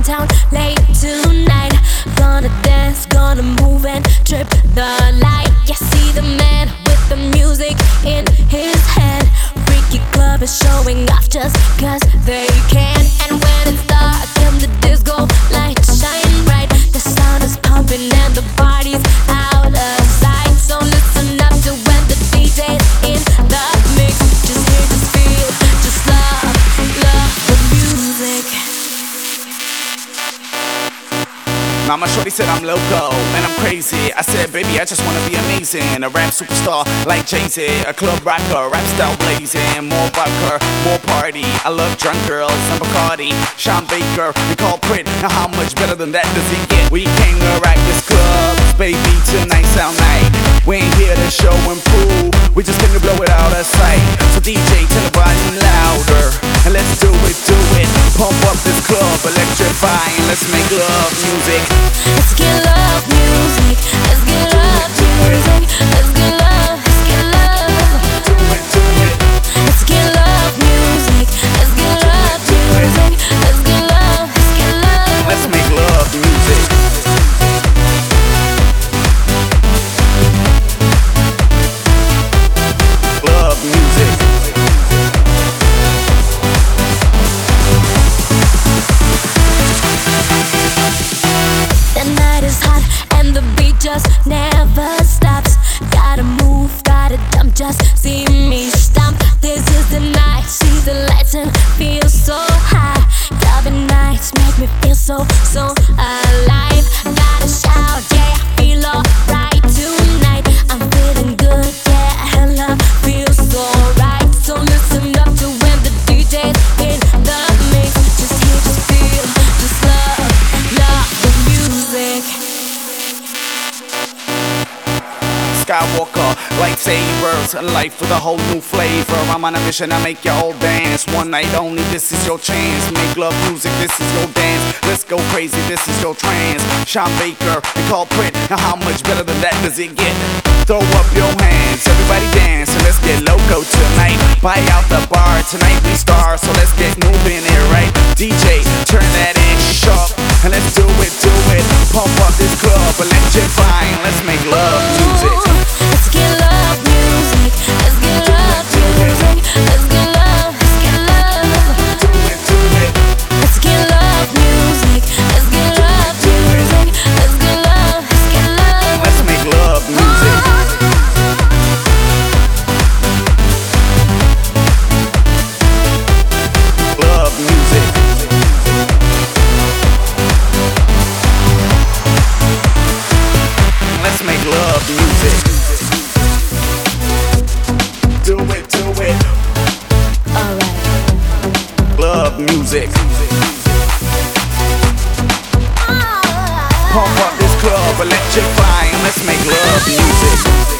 downtown late tonight. Gonna dance, gonna move and trip the light. Yeah, see the man with the music in his hand. Freaky club is showing off just cause they can. And when it's dark and the disco lights shine bright, the sound is pumping and the party's out of sight. So listen up to when the DJ's in the mix. Just hear, just feel, just love the music. Mama shorty said I'm loco and I'm crazy. I said, baby, I just wanna be amazing. A rap superstar like Jay-Z, a club rocker, rap style blazing. More vodka, more party. I love drunk girls and Bacardi. Sean Baker and Culprit. Now how much better than that does it get? We came to rock this club, baby, tonight's our night. We ain't here to show and prove, we just came to blow it out of sight. So DJ, turn the volume louder and let's do it, do it. Pump up this club, electrifying. Let's make love music. Let's get love music. Let's get love music. Let's get love. Let's get love. Do it, do it. Let's get love music. Let's get love music. Let's get love. Let's get love. Let's make love music. Love music. The night is hot and the beat just never stops. Gotta move, gotta dump, just see me stomp. This is the night, see the lights and feel so high. Clubbing nights make me feel so alive. Gotta shout, yeah, I feel alright tonight. I'm feeling good, yeah, hella feels so right. So listen up to when the DJ's in the mix. Just hear, just feel, just love the music. Skywalker, lightsabers, life with a whole new flavor. I'm on a mission to make you all dance. One night only, this is your chance. Make love music, this is your dance. Let's go crazy, this is your trance. Sean Baker and Culprit. Now how much better than that does it get? Throw up your hands, everybody dance, and let's get loco tonight. Buy out the bar, tonight we star, so let's get moving here, right? DJ, turn that ass up, and let's do it, do it. Pump up this club, electrifying. Let's make love music. Let's get love music. Let's get love music. Let's get love. Let's get love. Do it, do it. Let's get love music. Let's get love music. Let's get love. Let's get love. Let's make love music. Love music. Let's make love music. Do it, do it. Alright. Love music. Pump up this club, electrifying. Let's make love music.